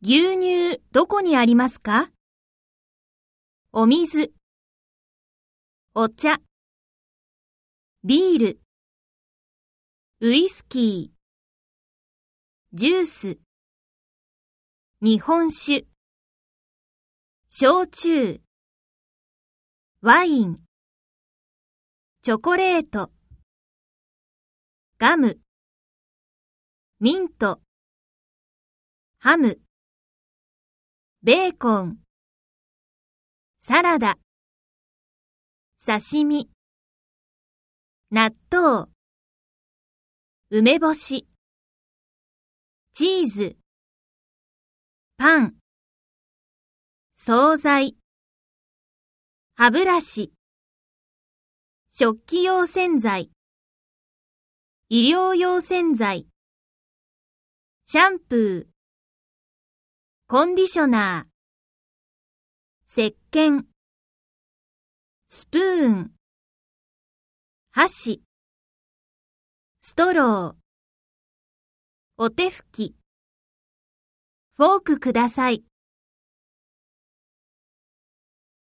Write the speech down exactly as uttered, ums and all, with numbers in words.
牛乳どこにありますか？お水、お茶、ビール、ウイスキー、ジュース、日本酒、焼酎、ワイン、チョコレート、ガム、ミント、ハム、ベーコン、サラダ、刺身、納豆、梅干し、チーズ、パン、惣菜、歯ブラシ、食器用洗剤、医療用洗剤、シャンプー、コンディショナー、石鹸、スプーン、箸、ストロー、お手拭き、フォークください。